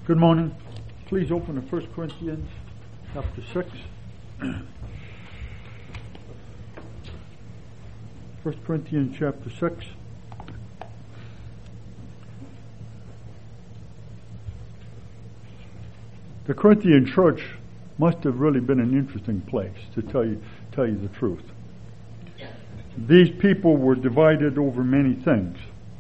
Good morning. Please open to 1 Corinthians chapter 6. 1 Corinthians chapter 6. The Corinthian church must have really been an interesting place, to tell you the truth. These people were divided over many things.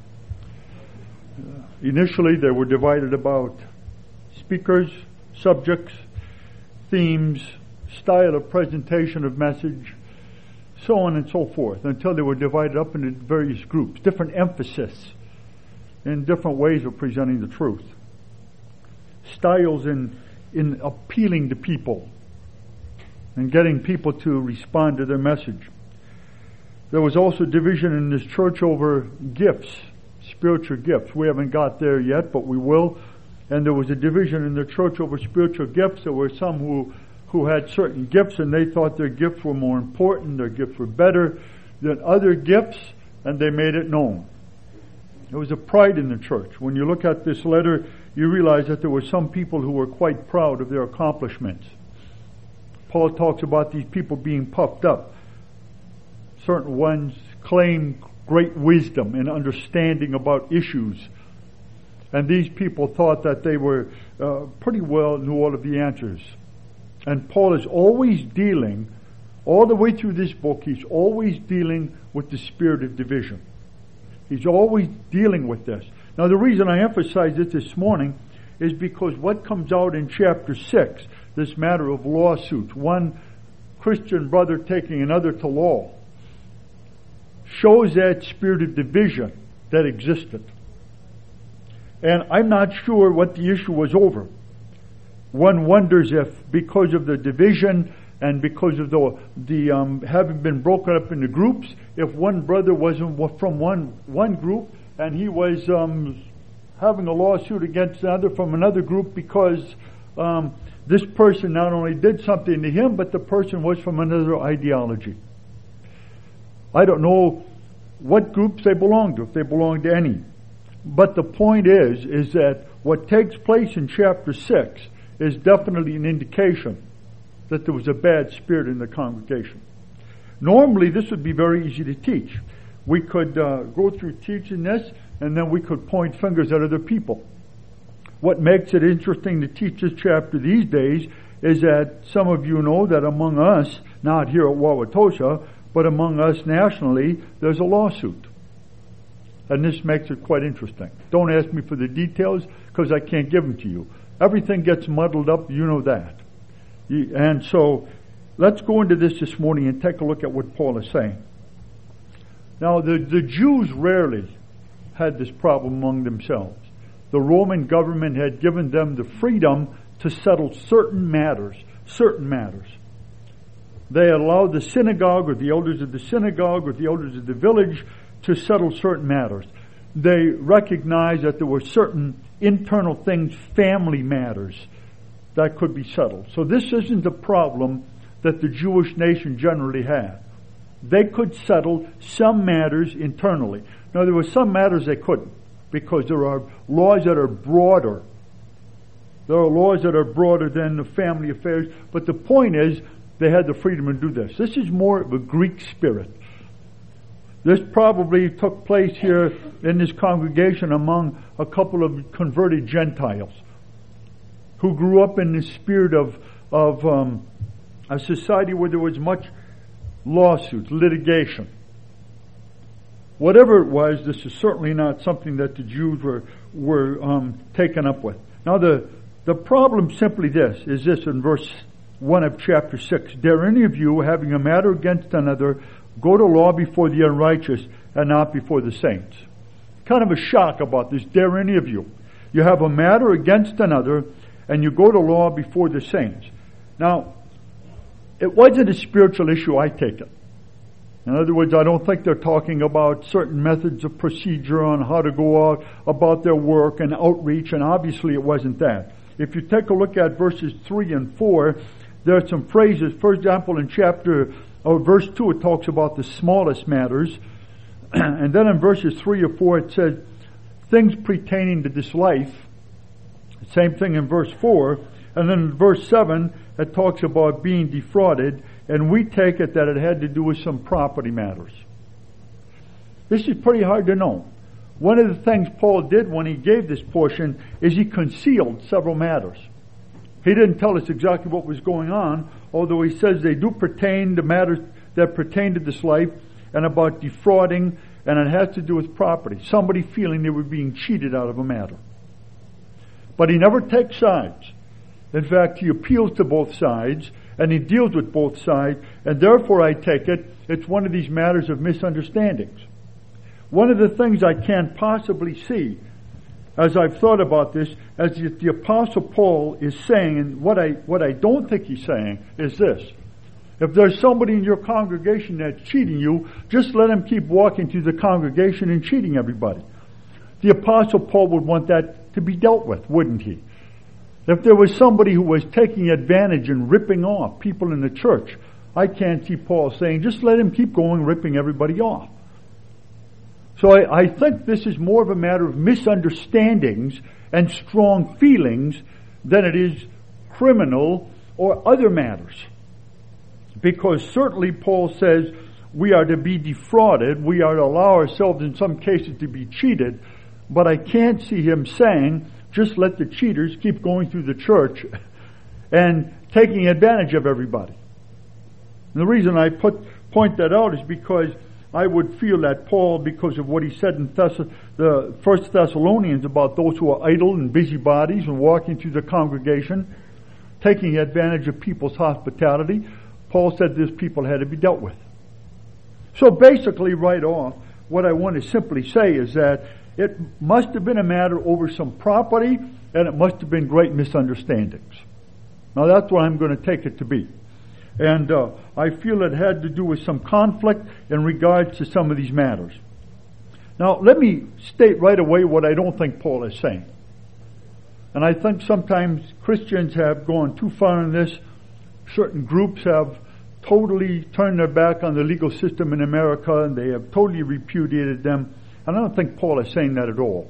Initially, they were divided about speakers, subjects, themes, style of presentation of message, so on and so forth, until they were divided up into various groups, different emphasis in different ways of presenting the truth. Styles in appealing to people and getting people to respond to their message. There was also division in this church over gifts, spiritual gifts. We haven't got there yet, but we will. And there was a division in the church over spiritual gifts. There were some who had certain gifts, and they thought their gifts were more important, their gifts were better than other gifts, and they made it known. There was a pride in the church. When you look at this letter, you realize that there were some people who were quite proud of their accomplishments. Paul talks about these people being puffed up. Certain ones claim great wisdom and understanding about issues. And these people thought that they were pretty well knew all of the answers. And Paul is always dealing, all the way through this book, he's always dealing with the spirit of division. He's always dealing with this. Now the reason I emphasize it this morning is because what comes out in chapter 6, this matter of lawsuits, one Christian brother taking another to law, shows that spirit of division that existed. And I'm not sure what the issue was over. One wonders if, because of the division and because of the having been broken up into groups, if one brother wasn't from one group and he was having a lawsuit against another from another group because this person not only did something to him, but the person was from another ideology. I don't know what groups they belong to, if they belong to any. But the point is that what takes place in chapter 6 is definitely an indication that there was a bad spirit in the congregation. Normally, this would be very easy to teach. We could go through teaching this, and then we could point fingers at other people. What makes it interesting to teach this chapter these days is that some of you know that among us, not here at Wauwatosa, but among us nationally, there's a lawsuit. And this makes it quite interesting. Don't ask me for the details, because I can't give them to you. Everything gets muddled up, you know that. And so, let's go into this morning and take a look at what Paul is saying. Now, the Jews rarely had this problem among themselves. The Roman government had given them the freedom to settle certain matters. They allowed the synagogue or the elders of the synagogue or the elders of the village to settle certain matters. They recognized that there were certain internal things, family matters, that could be settled. So this isn't a problem that the Jewish nation generally had. They could settle some matters internally. Now there were some matters they couldn't, because there are laws that are broader. There are laws that are broader than the family affairs. But the point is, they had the freedom to do this. This is more of a Greek spirit. This probably took place here in this congregation among a couple of converted Gentiles who grew up in the spirit of a society where there was much lawsuits, litigation. Whatever it was, this is certainly not something that the Jews were taken up with. Now the problem simply is this in verse 1 of chapter 6. Dare any of you, having a matter against another, go to law before the unrighteous and not before the saints? Kind of a shock about this. Dare any of you. You have a matter against another and you go to law before the saints. Now, it wasn't a spiritual issue, I take it. In other words, I don't think they're talking about certain methods of procedure on how to go out about their work and outreach, and obviously it wasn't that. If you take a look at verses 3 and 4, there are some phrases. For example, in verse 2, it talks about the smallest matters. And then in verses 3 or 4, it says, things pertaining to this life. Same thing in verse 4. And then in verse 7, it talks about being defrauded, and we take it that it had to do with some property matters. This is pretty hard to know. One of the things Paul did when he gave this portion is he concealed several matters. He didn't tell us exactly what was going on, although he says they do pertain to matters that pertain to this life and about defrauding, and it has to do with property. Somebody feeling they were being cheated out of a matter. But he never takes sides. In fact, he appeals to both sides, and he deals with both sides, and therefore I take it, it's one of these matters of misunderstandings. One of the things I can't possibly see, as I've thought about this, as if the Apostle Paul is saying, and what I don't think he's saying is this: if there's somebody in your congregation that's cheating you, just let him keep walking through the congregation and cheating everybody. The Apostle Paul would want that to be dealt with, wouldn't he? If there was somebody who was taking advantage and ripping off people in the church, I can't see Paul saying, just let him keep going ripping everybody off. So I think this is more of a matter of misunderstandings and strong feelings than it is criminal or other matters. Because certainly Paul says we are to be defrauded, we are to allow ourselves in some cases to be cheated, but I can't see him saying, just let the cheaters keep going through the church and taking advantage of everybody. And the reason I point that out is because I would feel that Paul, because of what he said in the First Thessalonians about those who are idle and busybodies and walking through the congregation, taking advantage of people's hospitality, Paul said these people had to be dealt with. So basically, right off, what I want to simply say is that it must have been a matter over some property, and it must have been great misunderstandings. Now that's what I'm going to take it to be. And I feel it had to do with some conflict in regards to some of these matters. Now let me state right away what I don't think Paul is saying. And I think sometimes Christians have gone too far in this. Certain groups have totally turned their back on the legal system in America, and they have totally repudiated them. And I don't think Paul is saying that at all.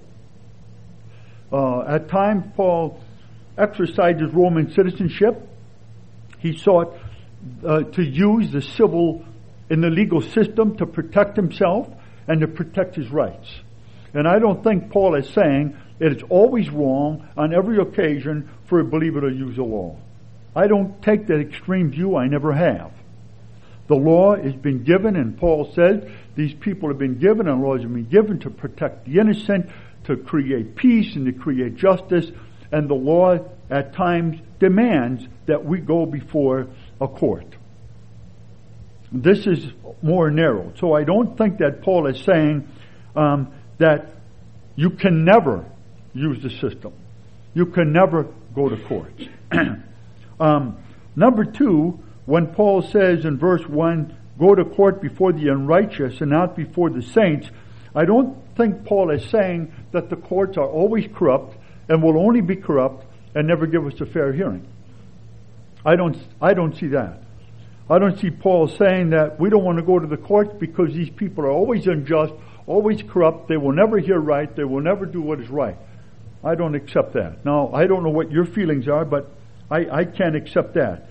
At times, Paul exercised his Roman citizenship. He sought to use the civil in the legal system to protect himself and to protect his rights. And I don't think Paul is saying that it's always wrong on every occasion for a believer to use the law. I don't take that extreme view. I never have. The law has been given, and Paul says these people have been given, and laws have been given to protect the innocent, to create peace and to create justice, and the law at times demands that we go before a court. This is more narrow. So I don't think that Paul is saying that you can never use the system. You can never go to courts. Number two, when Paul says in verse 1, go to court before the unrighteous and not before the saints, I don't think Paul is saying that the courts are always corrupt and will only be corrupt and never give us a fair hearing. I don't see that. I don't see Paul saying that we don't want to go to the courts because these people are always unjust, always corrupt, they will never hear right, they will never do what is right. I don't accept that. Now, I don't know what your feelings are, but I can't accept that.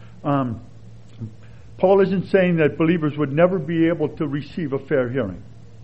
Paul isn't saying that believers would never be able to receive a fair hearing.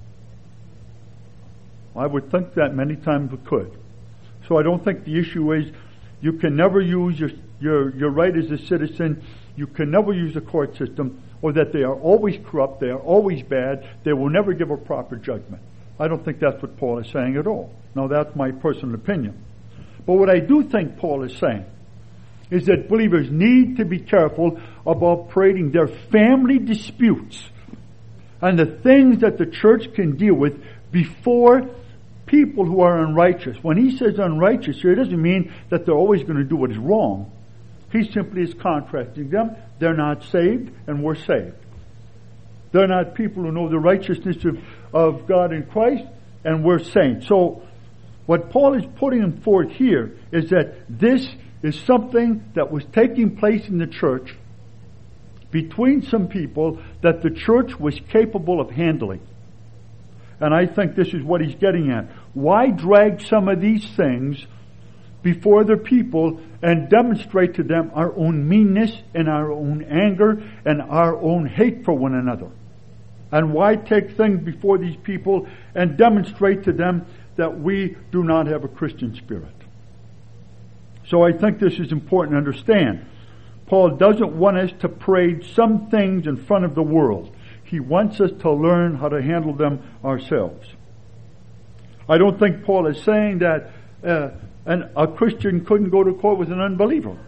I would think that many times we could. So I don't think the issue is you can never use your right as a citizen, you can never use the court system, or that they are always corrupt, they are always bad, they will never give a proper judgment. I don't think that's what Paul is saying at all. Now that's my personal opinion. But what I do think Paul is saying is that believers need to be careful about parading their family disputes and the things that the church can deal with before people who are unrighteous. When he says unrighteous here, it doesn't mean that they're always going to do what is wrong. He simply is contrasting them. They're not saved, and we're saved. They're not people who know the righteousness of God in Christ, and we're saints. So what Paul is putting forth here is that this is something that was taking place in the church between some people that the church was capable of handling. And I think this is what he's getting at. Why drag some of these things before the people and demonstrate to them our own meanness and our own anger and our own hate for one another. And why take things before these people and demonstrate to them that we do not have a Christian spirit? So I think this is important to understand. Paul doesn't want us to parade some things in front of the world. He wants us to learn how to handle them ourselves. I don't think Paul is saying that a Christian couldn't go to court with an unbeliever.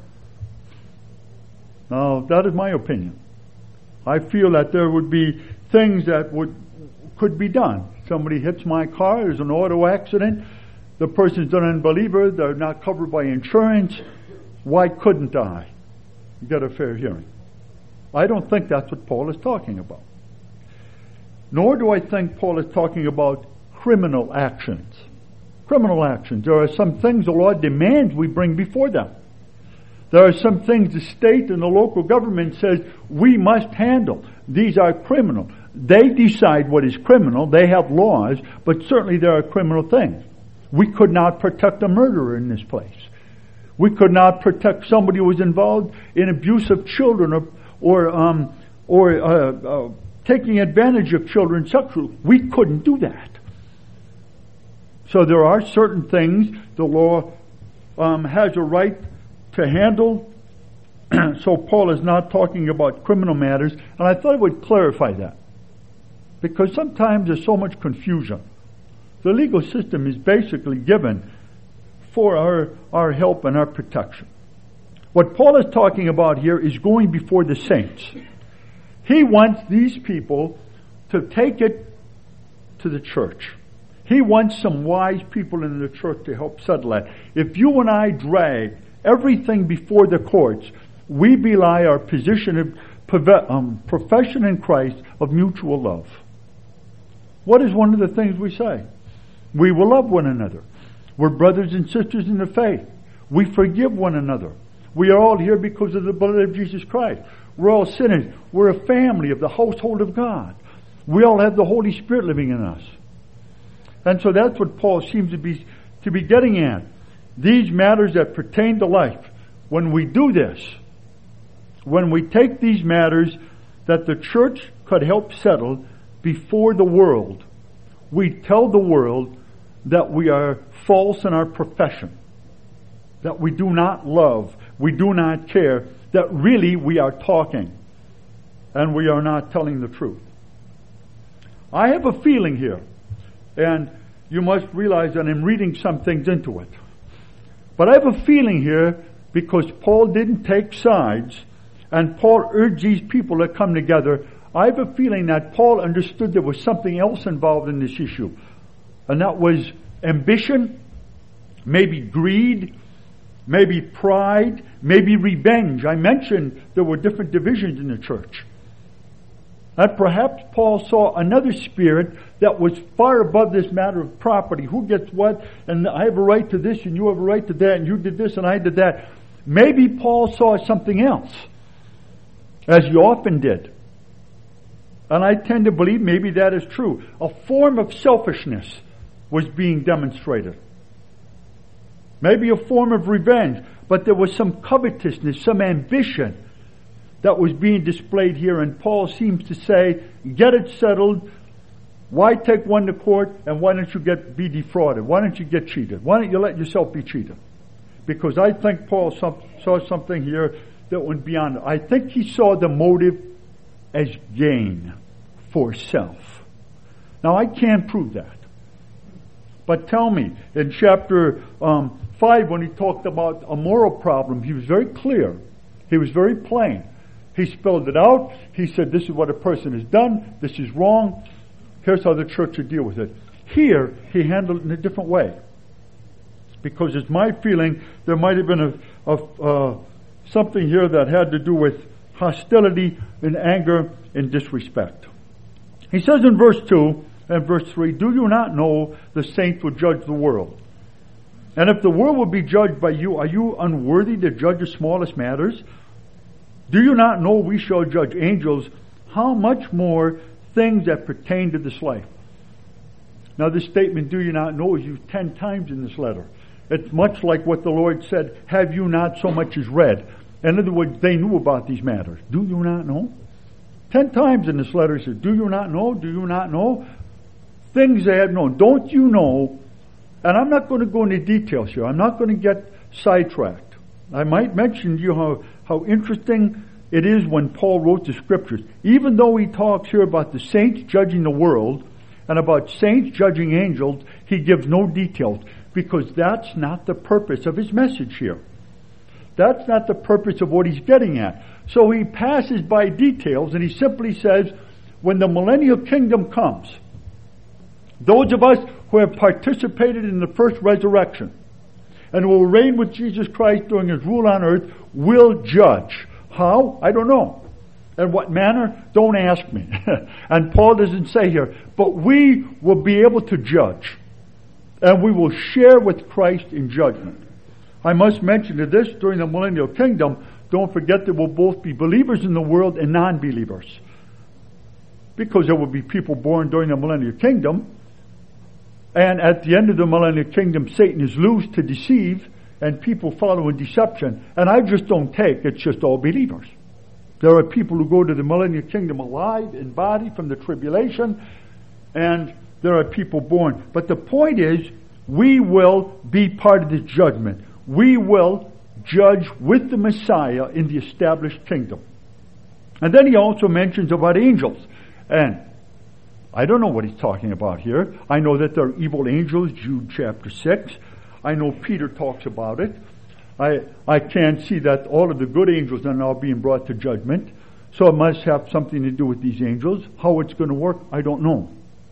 Now, that is my opinion. I feel that there would be things that could be done. Somebody hits my car, there's an auto accident, the person's an unbeliever, they're not covered by insurance. Why couldn't I get a fair hearing? I don't think that's what Paul is talking about. Nor do I think Paul is talking about criminal actions. Criminal actions. There are some things the law demands we bring before them. There are some things the state and the local government says we must handle. These are criminal. They decide what is criminal. They have laws, but certainly there are criminal things. We could not protect a murderer in this place. We could not protect somebody who was involved in abuse of children or taking advantage of children sexually. We couldn't do that. So there are certain things the law has a right to handle. So Paul is not talking about criminal matters, and I thought I would clarify that, because sometimes there's so much confusion. The legal system is basically given for our help and our protection. What Paul is talking about here is going before the saints. He wants these people to take it to the church. He wants some wise people in the church to help settle that. If you and I drag everything before the courts, we belie our position of profession in Christ of mutual love. What is one of the things we say? We will love one another. We're brothers and sisters in the faith. We forgive one another. We are all here because of the blood of Jesus Christ. We're all sinners. We're a family of the household of God. We all have the Holy Spirit living in us. And so that's what Paul seems to be getting at. These matters that pertain to life. When we do this, when we take these matters that the church could help settle before the world, we tell the world that we are false in our profession, that we do not love, we do not care, that really we are talking and we are not telling the truth. I have a feeling here, and you must realize that I'm reading some things into it. But I have a feeling here, because Paul didn't take sides, and Paul urged these people to come together, I have a feeling that Paul understood there was something else involved in this issue. And that was ambition, maybe greed, maybe pride, maybe revenge. I mentioned there were different divisions in the church. And perhaps Paul saw another spirit that was far above this matter of property. Who gets what? And I have a right to this and you have a right to that and you did this and I did that. Maybe Paul saw something else, as he often did. And I tend to believe maybe that is true. A form of selfishness was being demonstrated. Maybe a form of revenge. But there was some covetousness, some ambition that was being displayed here. And Paul seems to say, get it settled. Why take one to court, and why don't you be defrauded? Why don't you get cheated? Why don't you let yourself be cheated? Because I think Paul saw something here that went beyond it. I think he saw the motive as gain for self. Now I can't prove that. But tell me, in chapter 5, when he talked about a moral problem, he was very clear. He was very plain. He spelled it out. He said, this is what a person has done. This is wrong. Here's how the church should deal with it. Here, he handled it in a different way. Because it's my feeling there might have been something here that had to do with hostility and anger and disrespect. He says in verse 2 and verse 3, do you not know the saints will judge the world? And if the world will be judged by you, are you unworthy to judge the smallest matters? Do you not know we shall judge angels? How much more things that pertain to this life? Now this statement, do you not know, is used 10 times in this letter. It's much like what the Lord said, have you not so much as read? In other words, they knew about these matters. Do you not know? 10 times in this letter he says, do you not know? Do you not know? Things they had known. Don't you know? And I'm not going to go into details here. I'm not going to get sidetracked. I might mention to you how interesting it is when Paul wrote the scriptures. Even though he talks here about the saints judging the world and about saints judging angels, he gives no details because that's not the purpose of his message here. That's not the purpose of what he's getting at. So he passes by details and he simply says, when the millennial kingdom comes, those of us who have participated in the first resurrection and will reign with Jesus Christ during his rule on earth will judge. How? I don't know. In what manner? Don't ask me. And Paul doesn't say here, but we will be able to judge and we will share with Christ in judgment. I must mention that this during the millennial kingdom, don't forget there will both be believers in the world and non-believers. Because there will be people born during the millennial kingdom, and at the end of the millennial kingdom, Satan is loose to deceive, and people follow in deception. And I just don't take it's just all believers. There are people who go to the millennial kingdom alive in body from the tribulation, and there are people born. But the point is, we will be part of this judgment. We will judge with the Messiah in the established kingdom. And then he also mentions about angels. And I don't know what he's talking about here. I know that there are evil angels, Jude chapter 6. I know Peter talks about it. I can't see that all of the good angels are now being brought to judgment. So it must have something to do with these angels. How it's going to work, I don't know.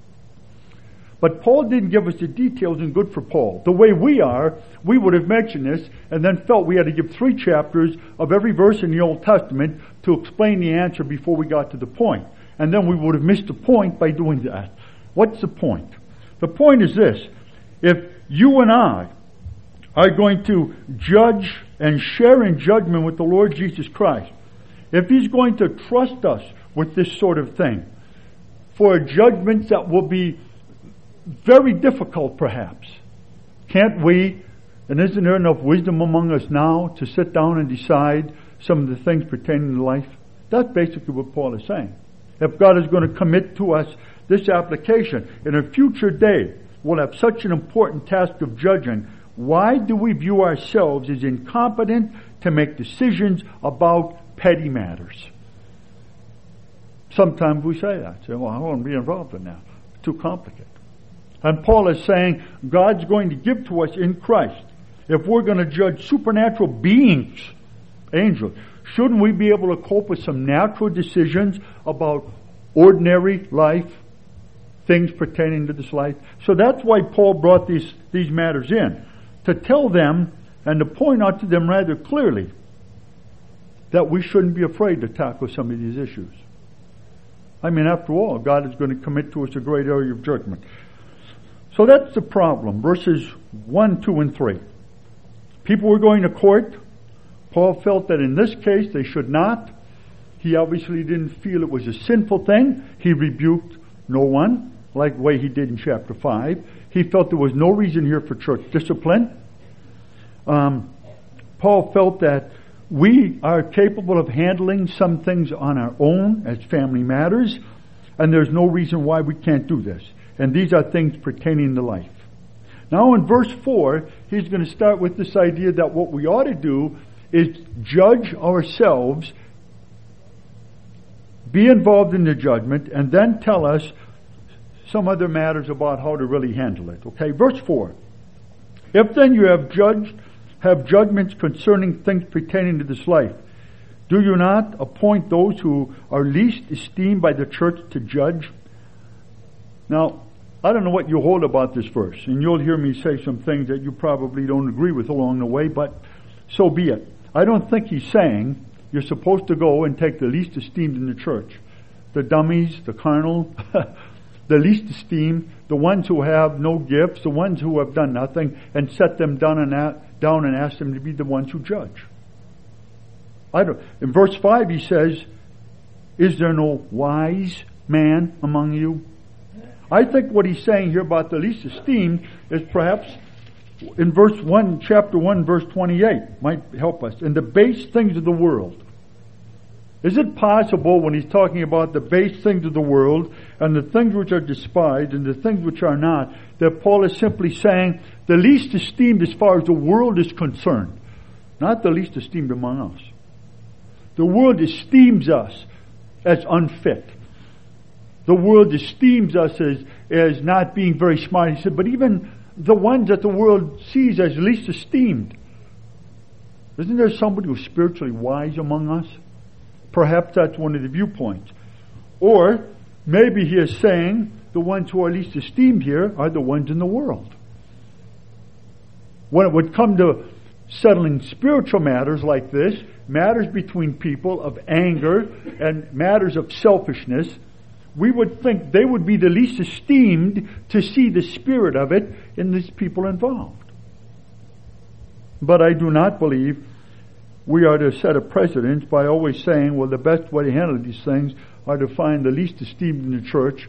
But Paul didn't give us the details, and good for Paul. The way we are, we would have mentioned this and then felt we had to give 3 chapters of every verse in the Old Testament to explain the answer before we got to the point. And then we would have missed the point by doing that. What's the point? The point is this. If you and I are going to judge and share in judgment with the Lord Jesus Christ, if he's going to trust us with this sort of thing, for judgments that will be very difficult perhaps, can't we, and isn't there enough wisdom among us now to sit down and decide some of the things pertaining to life? That's basically what Paul is saying. If God is going to commit to us this application, in a future day we'll have such an important task of judging, why do we view ourselves as incompetent to make decisions about petty matters? Sometimes we say that. Say, well, I don't want to be involved in that. It's too complicated. And Paul is saying God's going to give to us in Christ. If we're going to judge supernatural beings, angels, shouldn't we be able to cope with some natural decisions about ordinary life, things pertaining to this life? So that's why Paul brought these matters in, to tell them and to point out to them rather clearly that we shouldn't be afraid to tackle some of these issues. I mean, after all, God is going to commit to us a great area of judgment. So that's the problem. Verses 1, 2, and 3. People were going to court. Paul felt that in this case they should not. He obviously didn't feel it was a sinful thing. He rebuked no one, like the way he did in chapter 5. He felt there was no reason here for church discipline. Paul felt that we are capable of handling some things on our own as family matters, and there's no reason why we can't do this. And these are things pertaining to life. Now in verse 4, he's going to start with this idea that what we ought to do is judge ourselves, be involved in the judgment, and then tell us some other matters about how to really handle it. Okay, verse 4. If then you have judgments concerning things pertaining to this life, do you not appoint those who are least esteemed by the church to judge? Now, I don't know what you hold about this verse, and you'll hear me say some things that you probably don't agree with along the way, but so be it. I don't think he's saying you're supposed to go and take the least esteemed in the church. The dummies, the carnal, the least esteemed, the ones who have no gifts, the ones who have done nothing, and set them down and ask them to be the ones who judge. In verse 5 he says, is there no wise man among you? I think what he's saying here about the least esteemed is perhaps in verse 1, chapter 1, verse 28, might help us. In the base things of the world. Is it possible when he's talking about the base things of the world and the things which are despised and the things which are not, that Paul is simply saying the least esteemed as far as the world is concerned, not the least esteemed among us. The world esteems us as unfit. The world esteems us as not being very smart. He said, but even the ones that the world sees as least esteemed, isn't there somebody who's spiritually wise among us? Perhaps that's one of the viewpoints. Or maybe he is saying the ones who are least esteemed here are the ones in the world. When it would come to settling spiritual matters like this, matters between people of anger and matters of selfishness, we would think they would be the least esteemed to see the spirit of it in these people involved. But I do not believe we are to set a precedence by always saying, well, the best way to handle these things are to find the least esteemed in the church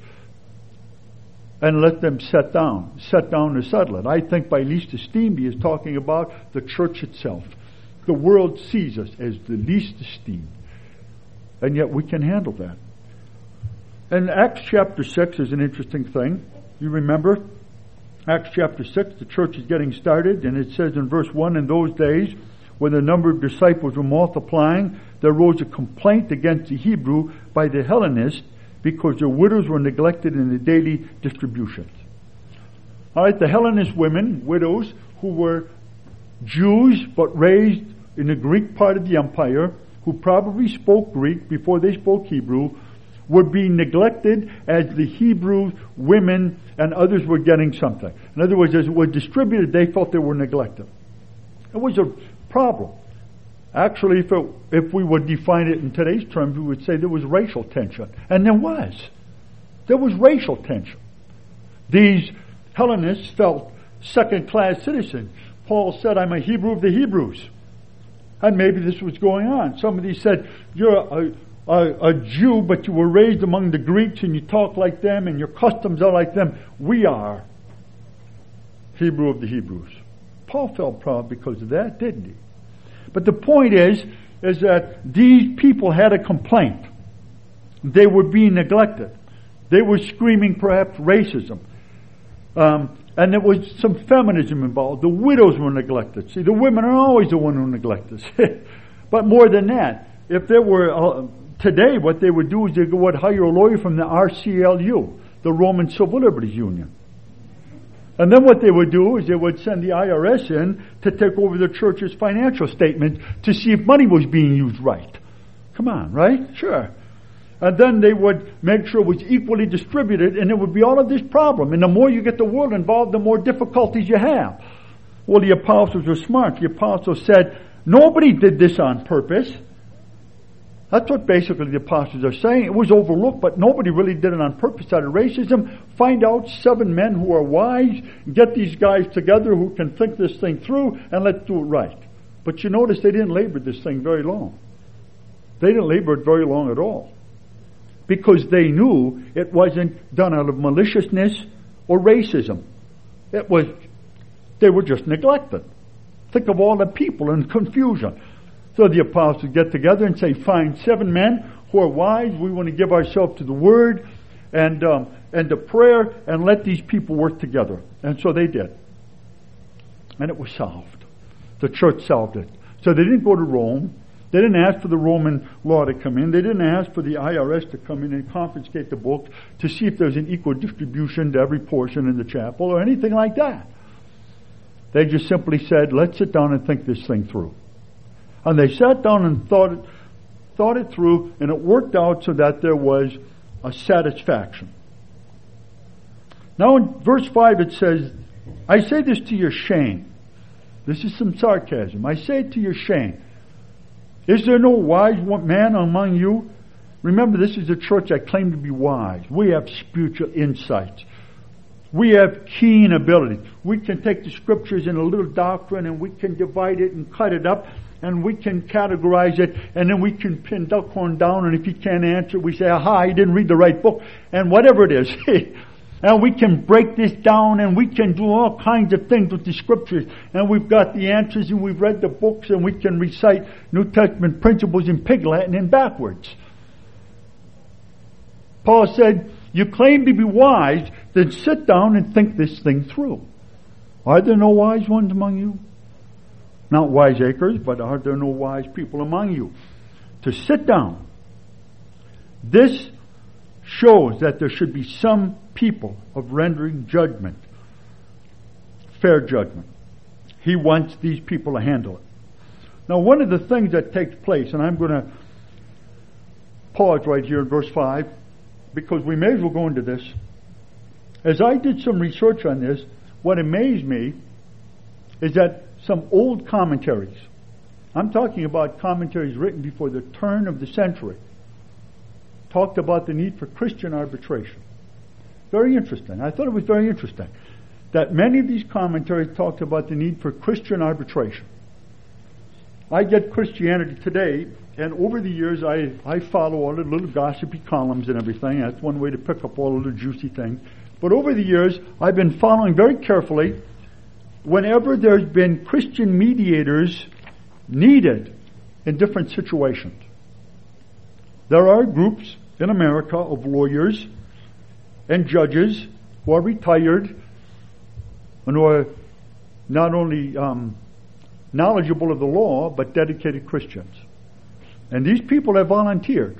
and let them set down to settle it. I think by least esteemed he is talking about the church itself. The world sees us as the least esteemed, and yet we can handle that. And Acts chapter 6 is an interesting thing. You remember Acts chapter 6, the church is getting started, and it says in verse 1, in those days, when the number of disciples were multiplying, there arose a complaint against the Hebrew by the Hellenists because their widows were neglected in the daily distributions. All right, the Hellenist women, widows, who were Jews but raised in the Greek part of the empire, who probably spoke Greek before they spoke Hebrew, were being neglected as the Hebrew women and others were getting something. In other words, as it was distributed, they felt they were neglected. It was a problem. Actually, if we would define it in today's terms, we would say there was racial tension. And there was. There was racial tension. These Hellenists felt second-class citizens. Paul said, I'm a Hebrew of the Hebrews. And maybe this was going on. Somebody said, you're a Jew, but you were raised among the Greeks and you talk like them and your customs are like them. We are Hebrew of the Hebrews. Paul felt proud because of that, didn't he? But the point is that these people had a complaint. They were being neglected. They were screaming perhaps racism. And there was some feminism involved. The widows were neglected. See, the women are always the one who neglect us. But more than that, if there were, today what they would do is they would hire a lawyer from the RCLU, the Roman Civil Liberties Union. And then what they would do is they would send the IRS in to take over the church's financial statement to see if money was being used right. Come on, right? Sure. And then they would make sure it was equally distributed, and it would be all of this problem. And the more you get the world involved, the more difficulties you have. Well, the apostles were smart. The apostles said, nobody did this on purpose. That's what basically the apostles are saying. It was overlooked, but nobody really did it on purpose out of racism. Find out 7 men who are wise, get these guys together who can think this thing through, and let's do it right. But you notice they didn't labor this thing very long. They didn't labor it very long at all. Because they knew it wasn't done out of maliciousness or racism. They were just neglected. Think of all the people in confusion. So the apostles get together and say, find 7 men who are wise. We want to give ourselves to the word and to prayer and let these people work together. And so they did. And it was solved. The church solved it. So they didn't go to Rome. They didn't ask for the Roman law to come in. They didn't ask for the IRS to come in and confiscate the book to see if there's an equal distribution to every portion in the chapel or anything like that. They just simply said, let's sit down and think this thing through. And they sat down and thought it through, and it worked out so that there was a satisfaction. Now in verse 5 it says, I say this to your shame. This is some sarcasm. I say it to your shame. Is there no wise man among you? Remember, this is a church that claimed to be wise. We have spiritual insights. We have keen ability. We can take the scriptures in a little doctrine and we can divide it and cut it up and we can categorize it and then we can pin Duckhorn down, and if he can't answer, we say, aha, he didn't read the right book, and whatever it is. And we can break this down, and we can do all kinds of things with the Scriptures. And we've got the answers, and we've read the books, and we can recite New Testament principles in Pig Latin and backwards. Paul said, you claim to be wise, then sit down and think this thing through. Are there no wise ones among you? Not wiseacres, but are there no wise people among you? To sit down. This shows that there should be some people of rendering judgment, fair judgment. He wants these people to handle it. Now, one of the things that takes place, and I'm going to pause right here in verse 5, because we may as well go into this. As I did some research on this, what amazed me is that some old commentaries, I'm talking about commentaries written before the turn of the century, talked about the need for Christian arbitration. Very interesting. I thought it was very interesting that many of these commentaries talked about the need for Christian arbitration. I get Christianity Today, and over the years I follow all the little gossipy columns and everything. That's one way to pick up all of the juicy things. But over the years, I've been following very carefully whenever there's been Christian mediators needed in different situations. There are groups in America of lawyers and judges who are retired and who are not only knowledgeable of the law, but dedicated Christians. And these people have volunteered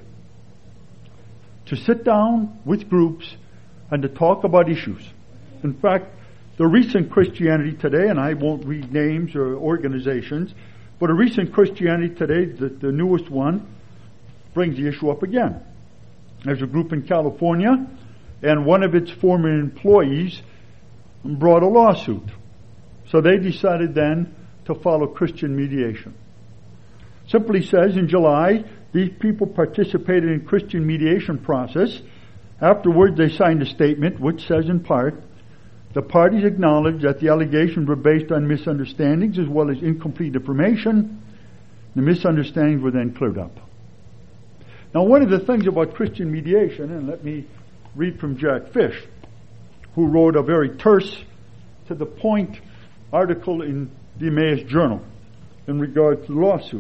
to sit down with groups and to talk about issues. In fact, the recent Christianity Today, and I won't read names or organizations, but a recent Christianity Today, the newest one, brings the issue up again. There's a group in California, and one of its former employees brought a lawsuit. So they decided then to follow Christian mediation. Simply says in July, these people participated in Christian mediation process. Afterwards, they signed a statement which says in part, the parties acknowledged that the allegations were based on misunderstandings as well as incomplete information. The misunderstandings were then cleared up. Now, one of the things about Christian mediation, and let me read from Jack Fish, who wrote a very terse, to the point article in the Emmaus Journal in regard to the lawsuit.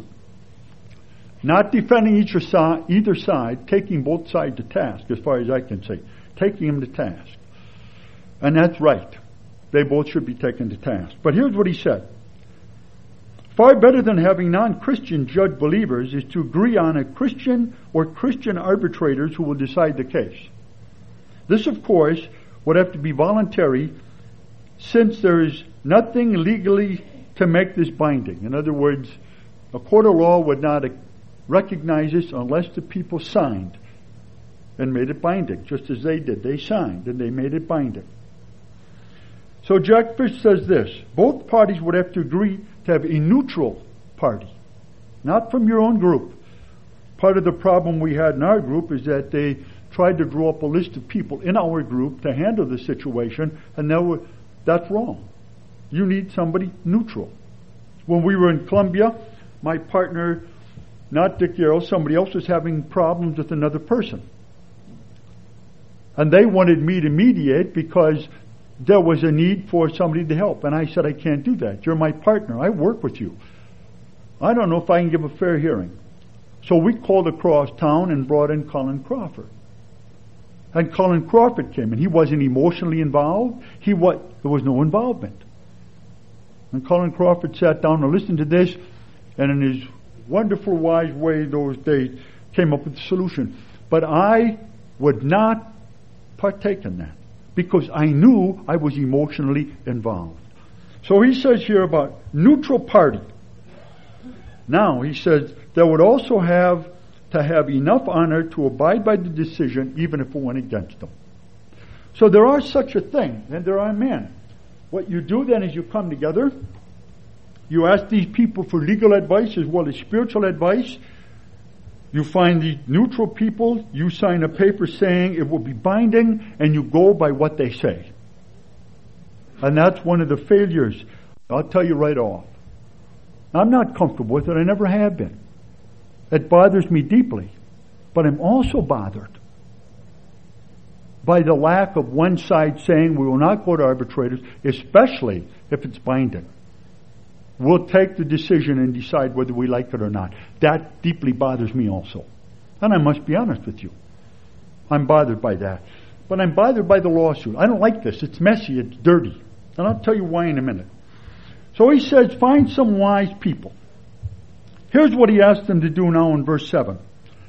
Not defending either side, taking both sides to task, as far as I can say. Taking them to task. And that's right. They both should be taken to task. But here's what he said. Far better than having non-Christian judge believers is to agree on a Christian or Christian arbitrators who will decide the case. This, of course, would have to be voluntary, since there is nothing legally to make this binding. In other words, a court of law would not recognize this unless the people signed and made it binding, just as they did. They signed and they made it binding. So Jack Fish says this, both parties would have to agree to have a neutral party, not from your own group. Part of the problem we had in our group is that they tried to draw up a list of people in our group to handle the situation, and that's wrong. You need somebody neutral. When we were in Columbia, my partner, not Dick Yarrow, somebody else was having problems with another person. And they wanted me to mediate because there was a need for somebody to help. And I said, I can't do that. You're my partner. I work with you. I don't know if I can give a fair hearing. So we called across town and brought in Colin Crawford. And Colin Crawford came, and he wasn't emotionally involved. There was no involvement. And Colin Crawford sat down and listened to this, and in his wonderful, wise way those days, came up with a solution. But I would not partake in that, because I knew I was emotionally involved. So he says here about neutral party. Now, he says, there would also have to have enough honor to abide by the decision, even if it went against them. So there are such a thing, and there are men. What you do then is you come together, you ask these people for legal advice as well as spiritual advice. You find the neutral people, you sign a paper saying it will be binding, and you go by what they say. And that's one of the failures. I'll tell you right off. I'm not comfortable with it. I never have been. It bothers me deeply. But I'm also bothered by the lack of one side saying we will not go to arbitrators, especially if it's binding. We'll take the decision and decide whether we like it or not. That deeply bothers me also. And I must be honest with you. I'm bothered by that. But I'm bothered by the lawsuit. I don't like this. It's messy. It's dirty. And I'll tell you why in a minute. So he says, find some wise people. Here's what he asked them to do now in verse 7.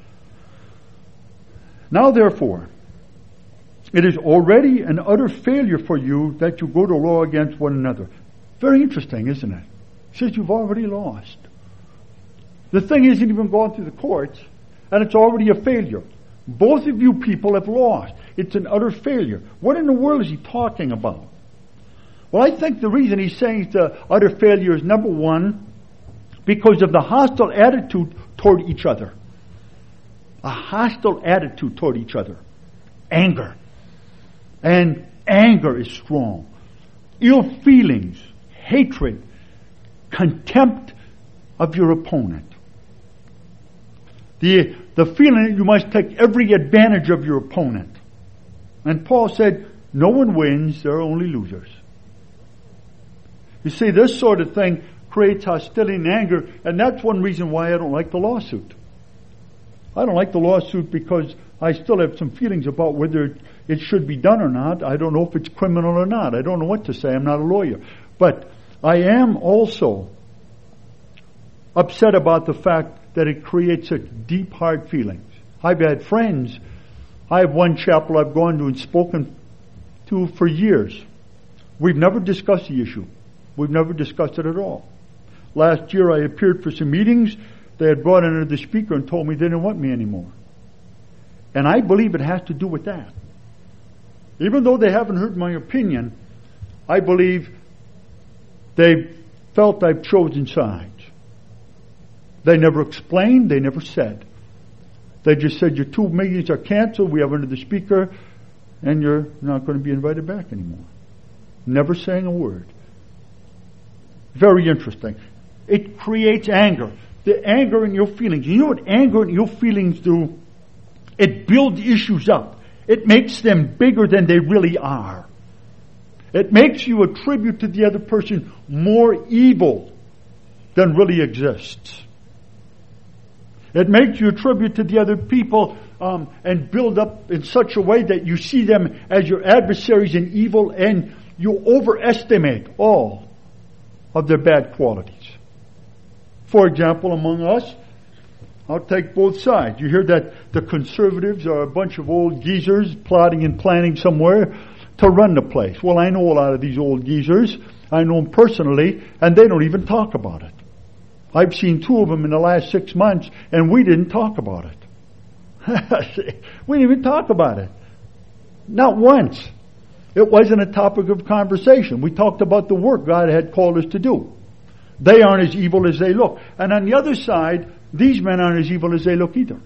Now therefore, it is already an utter failure for you that you go to law against one another. Very interesting, isn't it? He says you've already lost. The thing isn't even gone through the courts, and it's already a failure. Both of you people have lost. It's an utter failure. What in the world is he talking about? Well, I think the reason he's saying it's an utter failure is, number one, because of the hostile attitude toward each other. A hostile attitude toward each other. Anger. And anger is strong. Ill feelings, hatred, contempt of your opponent. The feeling that you must take every advantage of your opponent. And Paul said, no one wins, there are only losers. You see, this sort of thing creates hostility and anger, and that's one reason why I don't like the lawsuit. I don't like the lawsuit because I still have some feelings about whether it should be done or not. I don't know if it's criminal or not. I don't know what to say. I'm not a lawyer. But I am also upset about the fact that it creates such deep, hard feelings. I've had friends. I have one chapel I've gone to and spoken to for years. We've never discussed the issue. We've never discussed it at all. Last year I appeared for some meetings. They had brought in the speaker and told me they didn't want me anymore. And I believe it has to do with that. Even though they haven't heard my opinion, I believe they felt I've chosen sides. They never explained, they never said. They just said, your 2 meetings are canceled, we have another speaker, and you're not going to be invited back anymore. Never saying a word. Very interesting. It creates anger. The anger in your feelings. You know what anger in your feelings do? It builds issues up. It makes them bigger than they really are. It makes you attribute to the other person more evil than really exists. It makes you attribute to the other people and build up in such a way that you see them as your adversaries and evil, and you overestimate all of their bad qualities. For example, among us, I'll take both sides. You hear that the conservatives are a bunch of old geezers plotting and planning somewhere to run the place. Well, I know a lot of these old geezers. I know them personally, and they don't even talk about it. I've seen 2 of them in the last 6 months, and we didn't talk about it. We didn't even talk about it. Not once. It wasn't a topic of conversation. We talked about the work God had called us to do. They aren't as evil as they look. And on the other side, these men aren't as evil as they look either.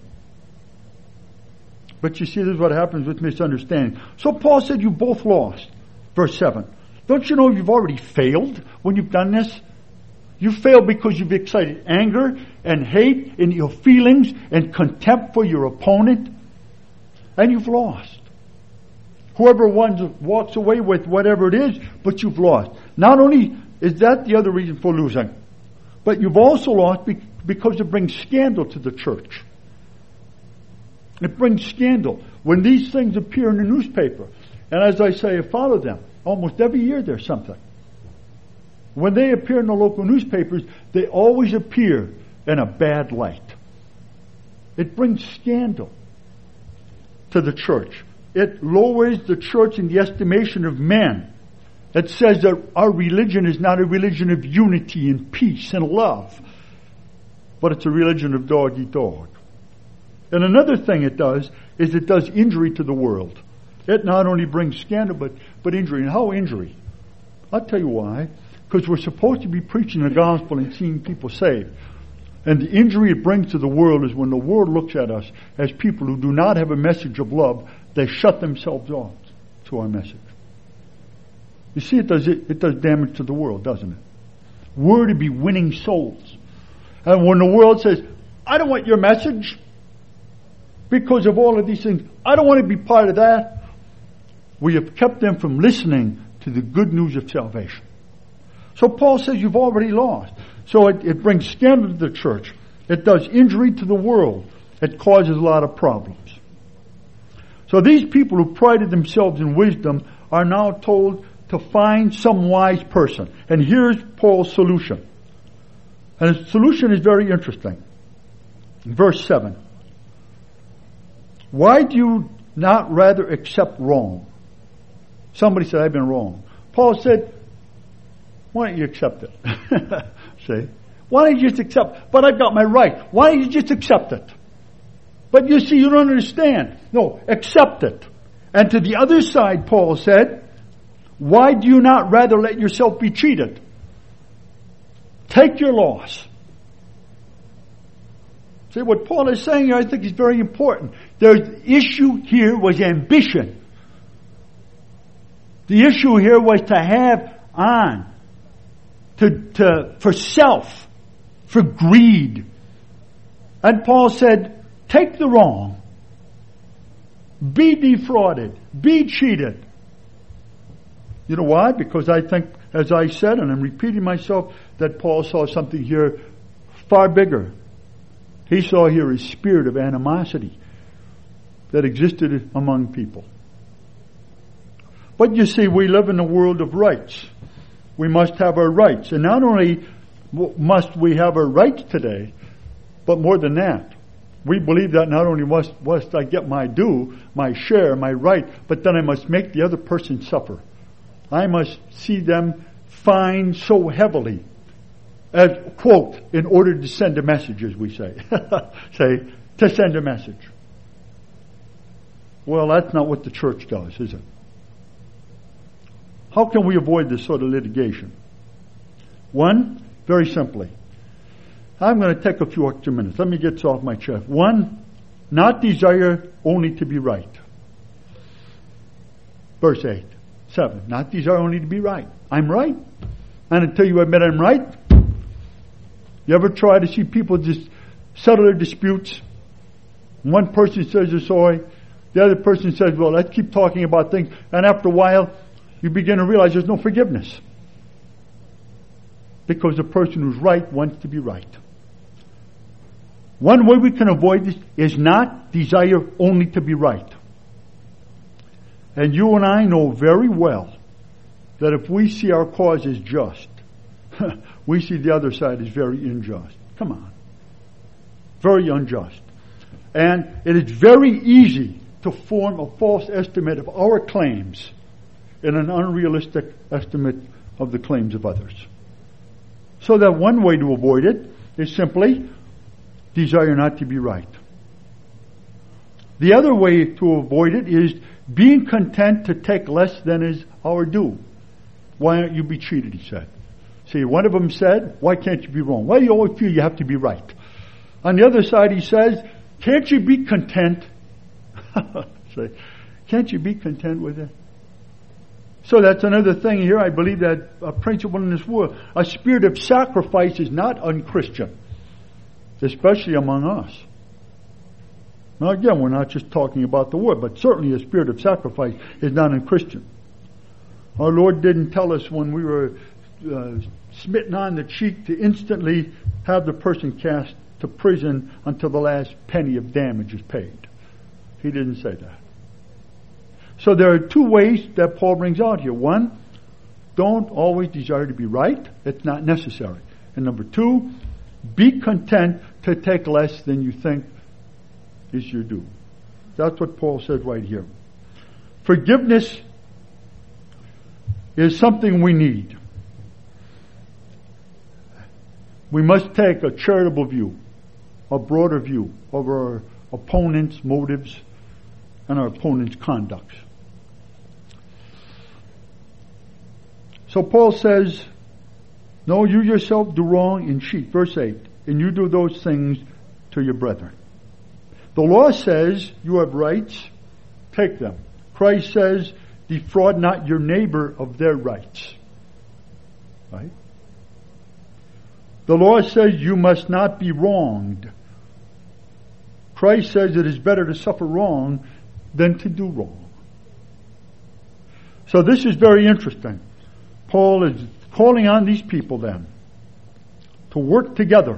But you see, this is what happens with misunderstanding. So Paul said you both lost. Verse 7. Don't you know you've already failed when you've done this? You failed because you've excited anger and hate in your feelings and contempt for your opponent. And you've lost. Whoever walks away with whatever it is, but you've lost. Not only is that the other reason for losing, but you've also lost because it brings scandal to the church. It brings scandal. When these things appear in the newspaper, and as I say, I follow them. Almost every year there's something. When they appear in the local newspapers, they always appear in a bad light. It brings scandal to the church. It lowers the church in the estimation of men. It says that our religion is not a religion of unity and peace and love, but it's a religion of dog eat dog. And another thing it does is it does injury to the world. It not only brings scandal, but injury. And how injury? I'll tell you why. Because we're supposed to be preaching the gospel and seeing people saved. And the injury it brings to the world is when the world looks at us as people who do not have a message of love, they shut themselves off to our message. You see, it does damage to the world, doesn't it? We're to be winning souls. And when the world says, I don't want your message because of all of these things, I don't want to be part of that, We have kept them from listening to the good news of salvation. So Paul says you've already lost. So it brings scandal to the church. It does injury to the world. It causes a lot of problems. So these people who prided themselves in wisdom are now told to find some wise person. And here's Paul's solution. And his solution is very interesting. Verse 7. Why do you not rather accept wrong? Somebody said, I've been wrong. Paul said, why don't you accept it? See? Why don't you just accept? But I've got my right. Why don't you just accept it? But you see, you don't understand. No, accept it. And to the other side, Paul said, why do you not rather let yourself be cheated? Take your loss. See, what Paul is saying here, I think is very important. The issue here was ambition. The issue here was to have on, for self, for greed. And Paul said, take the wrong. Be defrauded. Be cheated. You know why? Because I think, as I said, and I'm repeating myself, that Paul saw something here far bigger. He saw here a spirit of animosity that existed among people. But you see, we live in a world of rights. We must have our rights. And not only must we have our rights today, but more than that. We believe that not only must I get my due, my share, my right, but then I must make the other person suffer. I must see them fined so heavily, as, quote, in order to send a message, as we say. To send a message. Well, that's not what the church does, is it? How can we avoid this sort of litigation? One, very simply. I'm going to take a few extra minutes. Let me get this off my chest. One, not desire only to be right. Verse 8. 7. Not desire only to be right. I'm right. And until you admit I'm right, you ever try to see people just settle their disputes? One person says they're sorry. The other person says, well, let's keep talking about things. And after a while, you begin to realize there's no forgiveness. Because the person who's right wants to be right. One way we can avoid this is not desire only to be right. And you and I know very well that if we see our cause as just, we see the other side as very unjust. Come on. Very unjust. And it is very easy to form a false estimate of our claims and an unrealistic estimate of the claims of others. So that one way to avoid it is simply desire not to be right. The other way to avoid it is being content to take less than is our due. Why don't you be cheated, he said. See, one of them said, why can't you be wrong? Well, you always feel you have to be right. On the other side, he says, can't you be content? Can't you be content with it? So that's another thing here. I believe that a principle in this world, a spirit of sacrifice is not unchristian, especially among us. Now again, we're not just talking about the word, but certainly a spirit of sacrifice is not unchristian. Our Lord didn't tell us when we were smitten on the cheek to instantly have the person cast to prison until the last penny of damage is paid. He didn't say that. So there are two ways that Paul brings out here. One, don't always desire to be right. It's not necessary. And number two, be content to take less than you think is your due. That's what Paul said right here. Forgiveness is something we need. We must take a charitable view, a broader view of our opponent's motives and our opponent's conducts. So Paul says, no, you yourself do wrong and cheat. Verse 8, and you do those things to your brethren. The law says you have rights, take them. Christ says, defraud not your neighbor of their rights. Right? The law says you must not be wronged. Christ says it is better to suffer wrong than to do wrong. So this is very interesting. Paul is calling on these people then to work together.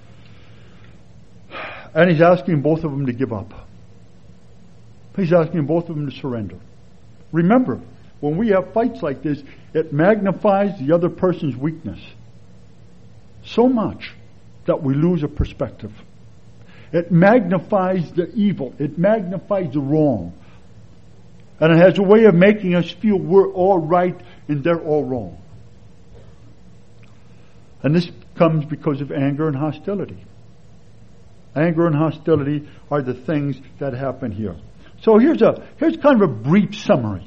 And he's asking both of them to give up. He's asking both of them to surrender. Remember, when we have fights like this, it magnifies the other person's weakness so much that we lose a perspective. It magnifies the evil. It magnifies the wrong. And it has a way of making us feel we're all right and they're all wrong. And this comes because of anger and hostility. Anger and hostility are the things that happen here. So here's kind of a brief summary.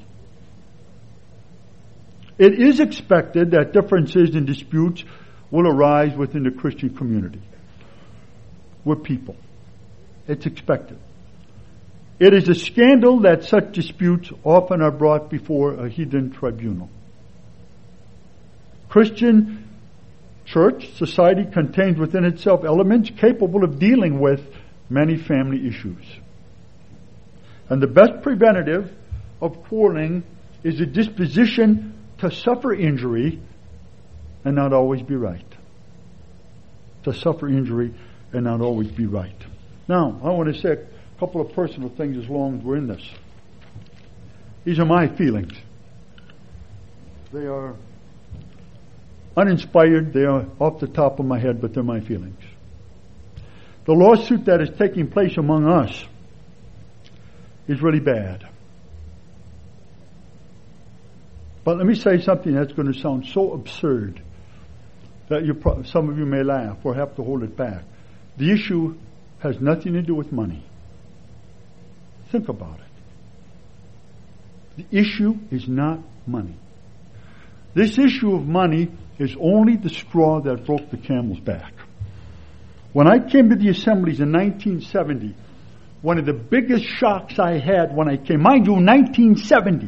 It is expected that differences and disputes will arise within the Christian community. We're people. It's expected. It is a scandal that such disputes often are brought before a heathen tribunal. Christian church society contains within itself elements capable of dealing with many family issues. And the best preventative of quarreling is a disposition to suffer injury and not always be right. To suffer injury and not always be right. Now, I want to say a couple of personal things as long as we're in this. These are my feelings. They are uninspired. They are off the top of my head, but they're my feelings. The lawsuit that is taking place among us is really bad. But let me say something that's going to sound so absurd that some of you may laugh or have to hold it back. The issue has nothing to do with money. Think about it. The issue is not money. This issue of money is only the straw that broke the camel's back. When I came to the assemblies in 1970, one of the biggest shocks I had when I came, mind you, 1970,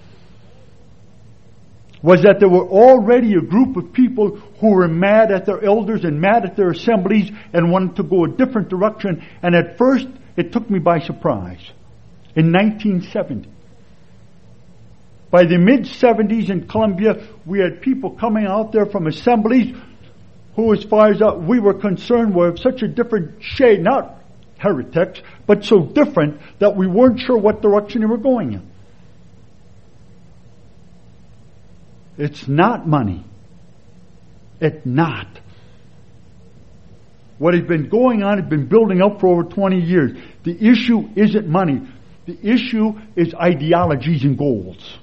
was that there were already a group of people who were mad at their elders and mad at their assemblies and wanted to go a different direction. And at first, it took me by surprise. In 1970. By the mid-70s in Columbia, we had people coming out there from assemblies who, as far as we were concerned, were of such a different shade, not heretics, but so different that we weren't sure what direction they were going in. It's not money. It's not. What has been going on has been building up for over 20 years. The issue isn't money. The issue is ideologies and goals.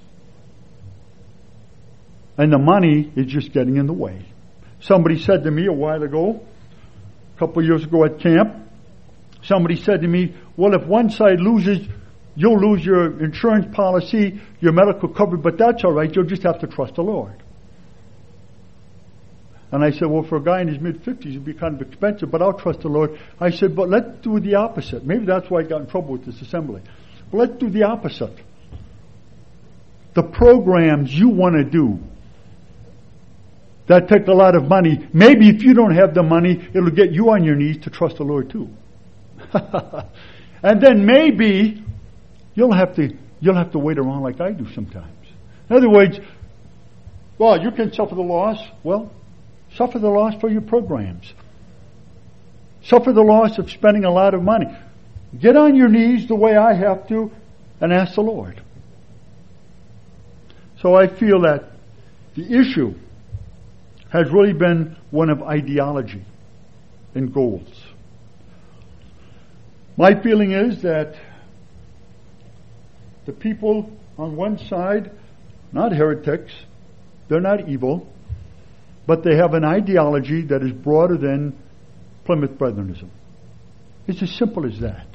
And the money is just getting in the way. Somebody said to me a while ago, a couple of years ago at camp, somebody said to me, well, if one side loses, you'll lose your insurance policy, your medical coverage, but that's all right. You'll just have to trust the Lord. And I said, well, for a guy in his mid-50s, it'd be kind of expensive, but I'll trust the Lord. I said, but let's do the opposite. Maybe that's why I got in trouble with this assembly. But let's do the opposite. The programs you want to do that take a lot of money, maybe if you don't have the money, it'll get you on your knees to trust the Lord too. And then maybe you'll have to wait around like I do sometimes. In other words, well, you can suffer the loss. Well, suffer the loss for your programs. Suffer the loss of spending a lot of money. Get on your knees the way I have to and ask the Lord. So I feel that the issue has really been one of ideology and goals. My feeling is that the people on one side, not heretics, they're not evil, but they have an ideology that is broader than Plymouth Brethrenism. It's as simple as that.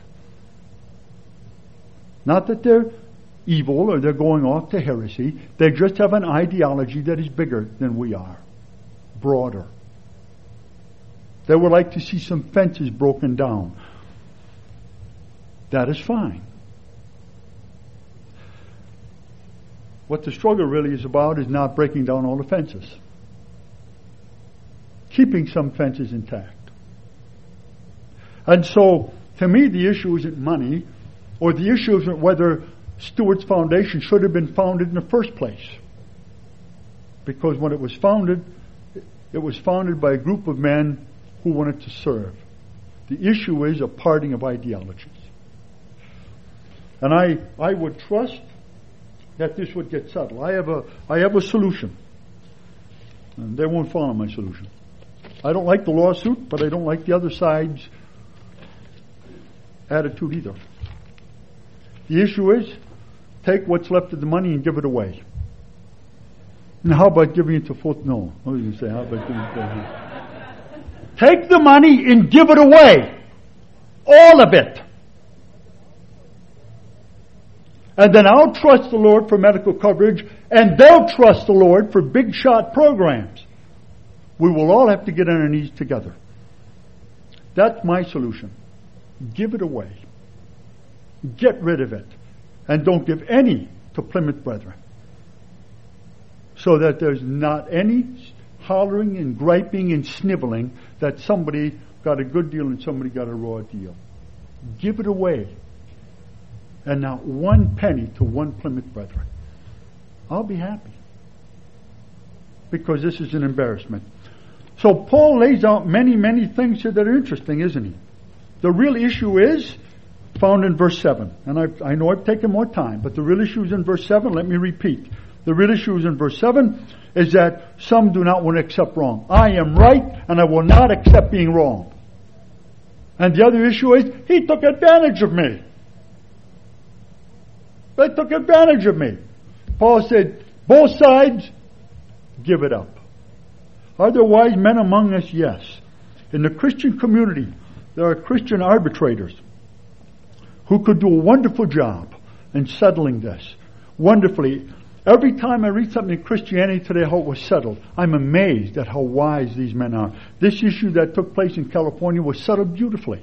Not that they're evil or they're going off to heresy. They just have an ideology that is bigger than we are, broader. They would like to see some fences broken down. That is fine. What the struggle really is about is not breaking down all the fences. Keeping some fences intact. And so, to me, the issue isn't money, or the issue isn't whether Stewart's Foundation should have been founded in the first place. Because when it was founded by a group of men who wanted to serve. The issue is a parting of ideologies. And I would trust that this would get settled. I have a solution. And they won't follow my solution. I don't like the lawsuit, but I don't like the other side's attitude either. The issue is, take what's left of the money and give it away. And how about giving it to Foot? No. I was going to say, how about giving it to Take the money and give it away. All of it. And then I'll trust the Lord for medical coverage, and they'll trust the Lord for big shot programs. We will all have to get on our knees together. That's my solution. Give it away. Get rid of it. And don't give any to Plymouth Brethren. So that there's not any hollering and griping and sniveling that somebody got a good deal and somebody got a raw deal. Give it away. And not one penny to one Plymouth Brethren. I'll be happy. Because this is an embarrassment. So Paul lays out many, many things here that are interesting, isn't he? The real issue is found in verse 7. And I know I've taken more time, but the real issue is in verse 7. Let me repeat. The real issue is in verse 7 is that some do not want to accept wrong. I am right and I will not accept being wrong. And the other issue is, he took advantage of me. They took advantage of me. Paul said, both sides, give it up. Are there wise men among us? Yes. In the Christian community, there are Christian arbitrators who could do a wonderful job in settling this. Wonderfully. Every time I read something in Christianity today, how it was settled, I'm amazed at how wise these men are. This issue that took place in California was settled beautifully.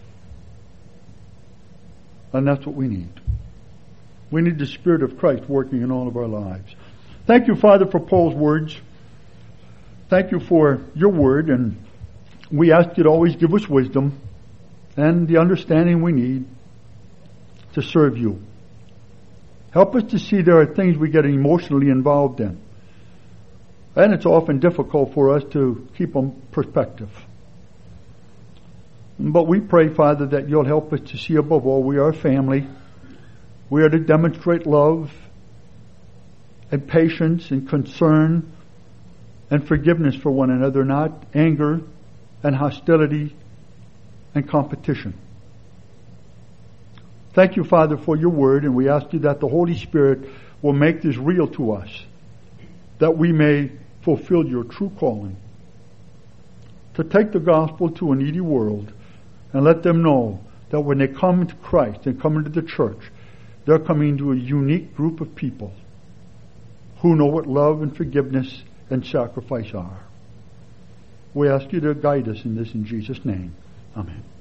And that's what we need. We need the Spirit of Christ working in all of our lives. Thank you, Father, for Paul's words. Thank you for your word, and we ask you to always give us wisdom and the understanding we need to serve you. Help us to see there are things we get emotionally involved in. And it's often difficult for us to keep on perspective. But we pray, Father, that you'll help us to see above all we are a family. We are to demonstrate love and patience and concern and forgiveness for one another, not anger and hostility and competition. Thank you, Father, for your word, and we ask you that the Holy Spirit will make this real to us, that we may fulfill your true calling, to take the gospel to a needy world and let them know that when they come to Christ and come into the church, they're coming to a unique group of people who know what love and forgiveness and sacrifice are. We ask you to guide us in this in Jesus' name. Amen.